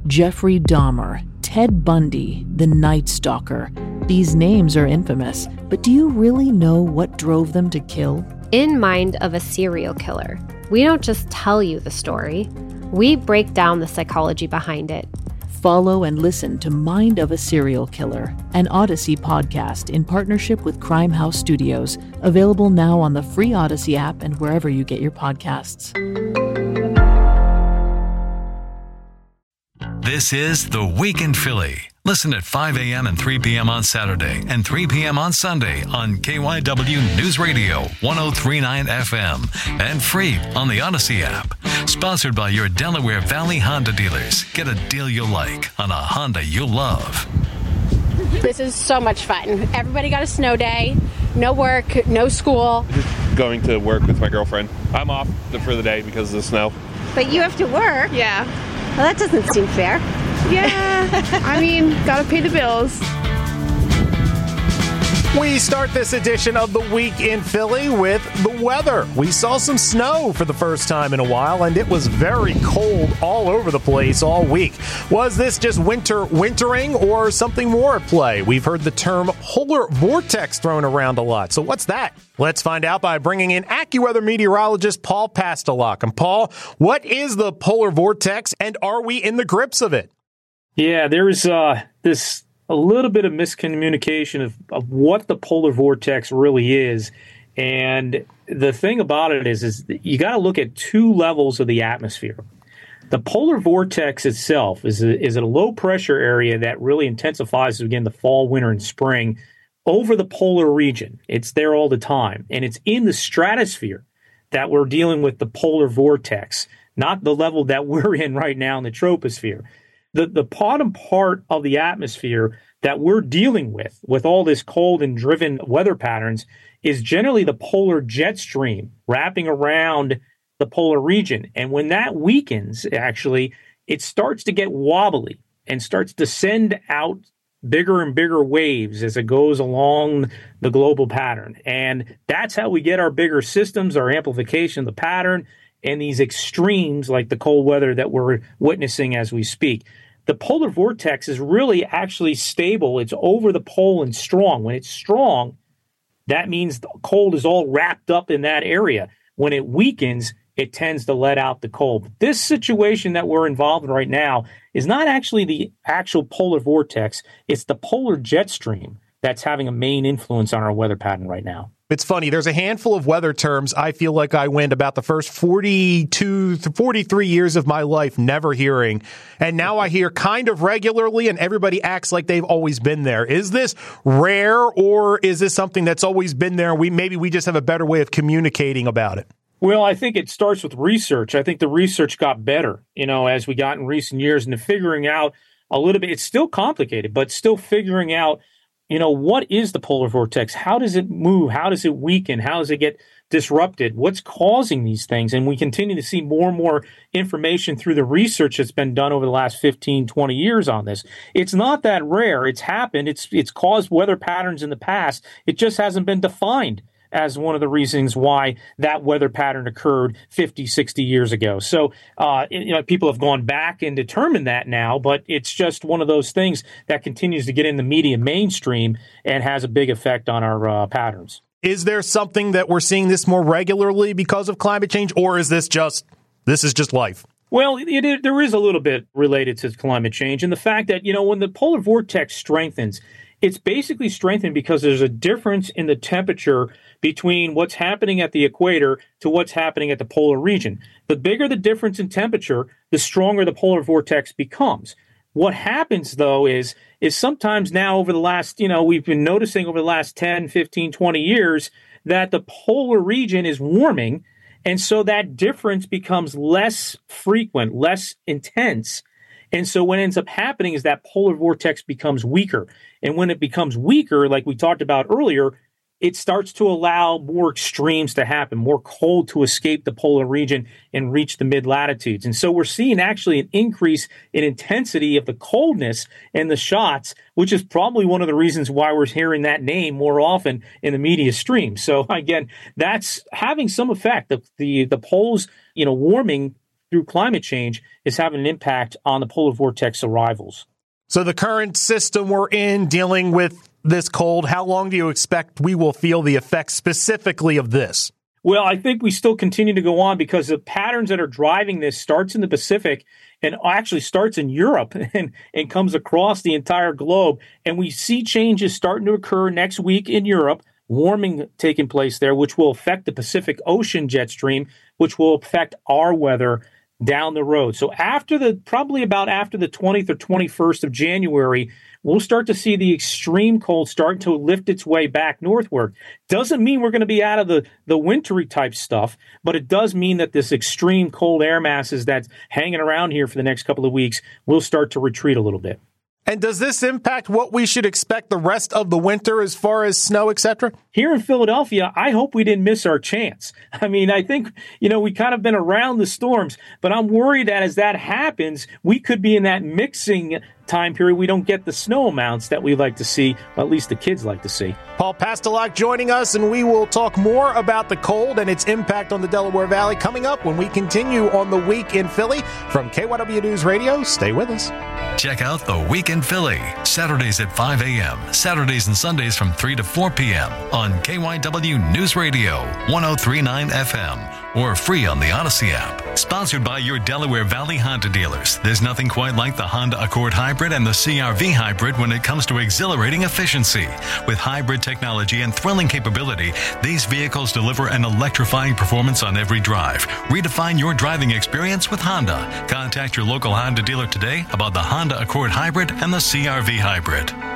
Jeffrey Dahmer, Ted Bundy, the Night Stalker. These names are infamous, but do you really know what drove them to kill? In Mind of a Serial Killer, we don't just tell you the story, we break down the psychology behind it. Follow and listen to Mind of a Serial Killer, an Odyssey podcast in partnership with Crime House Studios, available now on the free Odyssey app and wherever you get your podcasts. This is The Week in Philly. Listen at 5 a.m. and 3 p.m. on Saturday and 3 p.m. on Sunday on KYW News Radio 103.9 FM and free on the Odyssey app. Sponsored by your Delaware Valley Honda dealers. Get a deal you'll like on a Honda you'll love. This is so much fun. Everybody got a snow day. No work, no school. Just going to work with my girlfriend. I'm off for the day because of the snow. But you have to work. Yeah. Well, that doesn't seem fair. Yeah. I mean, gotta pay the bills. We start this edition of The Week in Philly with the weather. We saw some snow for the first time in a while, and it was very cold all over the place all week. Was this just wintering or something more at play? We've heard the term polar vortex thrown around a lot. So what's that? Let's find out by bringing in AccuWeather meteorologist Paul Pastelok. And Paul, what is the polar vortex, and are we in the grips of it? Yeah, there's this a little bit of miscommunication of what the polar vortex really is. And the thing about it is you got to look at two levels of the atmosphere. The polar vortex itself is a low pressure area that really intensifies again the fall, winter, and spring over the polar region. It's there all the time. And it's in the stratosphere that we're dealing with the polar vortex, not the level that we're in right now in the troposphere. The bottom part of the atmosphere that we're dealing with all this cold and driven weather patterns, is generally the polar jet stream wrapping around the polar region. And when that weakens, actually, it starts to get wobbly and starts to send out bigger and bigger waves as it goes along the global pattern. And that's how we get our bigger systems, our amplification of the pattern, and these extremes like the cold weather that we're witnessing as we speak. The polar vortex is really actually stable. It's over the pole and strong. When it's strong, that means the cold is all wrapped up in that area. When it weakens, it tends to let out the cold. This situation that we're involved in right now is not actually the actual polar vortex. It's the polar jet stream that's having a main influence on our weather pattern right now. It's funny. There's a handful of weather terms I feel like I went about the first 42 to 43 years of my life never hearing. And now I hear kind of regularly, and everybody acts like they've always been there. Is this rare, or is this something that's always been there? Maybe we just have a better way of communicating about it. Well, I think it starts with research. I think the research got better, as we got in recent years, into figuring out a little bit. It's still complicated, but still figuring out what is the polar vortex? How does it move? How does it weaken? How does it get disrupted? What's causing these things? And we continue to see more and more information through the research that's been done over the last 15, 20 years on this. It's not that rare. It's happened. It's caused weather patterns in the past. It just hasn't been defined as one of the reasons why that weather pattern occurred 50, 60 years ago. So, people have gone back and determined that now, but it's just one of those things that continues to get in the media mainstream and has a big effect on our patterns. Is there something that we're seeing this more regularly because of climate change, or is this just life? Well, there is a little bit related to climate change, and the fact that, when the polar vortex strengthens, it's basically strengthened because there's a difference in the temperature between what's happening at the equator to what's happening at the polar region. The bigger the difference in temperature, the stronger the polar vortex becomes. What happens, though, is sometimes now over the last, we've been noticing over the last 10, 15, 20 years that the polar region is warming, and so that difference becomes less frequent, less intense. And so what ends up happening is that polar vortex becomes weaker. And when it becomes weaker, like we talked about earlier, it starts to allow more extremes to happen, more cold to escape the polar region and reach the mid-latitudes. And so we're seeing actually an increase in intensity of the coldness and the shots, which is probably one of the reasons why we're hearing that name more often in the media stream. So again, that's having some effect. The poles, warming through climate change is having an impact on the polar vortex arrivals. So the current system we're in dealing with this cold, how long do you expect we will feel the effects specifically of this? Well, I think we still continue to go on because the patterns that are driving this starts in the Pacific and actually starts in Europe and comes across the entire globe. And we see changes starting to occur next week in Europe, warming taking place there, which will affect the Pacific Ocean jet stream, which will affect our weather down the road. So probably about after the 20th or 21st of January, we'll start to see the extreme cold starting to lift its way back northward. Doesn't mean we're going to be out of the wintry type stuff, but it does mean that this extreme cold air masses that's hanging around here for the next couple of weeks will start to retreat a little bit. And does this impact what we should expect the rest of the winter as far as snow, etc.? Here in Philadelphia, I hope we didn't miss our chance. I mean, I think, we kind of been around the storms, but I'm worried that as that happens, we could be in that mixing time period. We don't get the snow amounts that we like to see, or at least the kids like to see. Paul Pastelak joining us, and we will talk more about the cold and its impact on the Delaware Valley coming up when we continue on The Week in Philly from KYW News Radio. Stay with us. Check out The Week in Philly, Saturdays at 5 a.m., Saturdays and Sundays from 3 to 4 p.m. on KYW News Radio, 103.9 FM, or free on the Odyssey app. Sponsored by your Delaware Valley Honda dealers. There's nothing quite like the Honda Accord Hybrid and the CR-V Hybrid when it comes to exhilarating efficiency. With hybrid technology and thrilling capability, these vehicles deliver an electrifying performance on every drive. Redefine your driving experience with Honda. Contact your local Honda dealer today about the Honda Accord Hybrid and the CR-V Hybrid.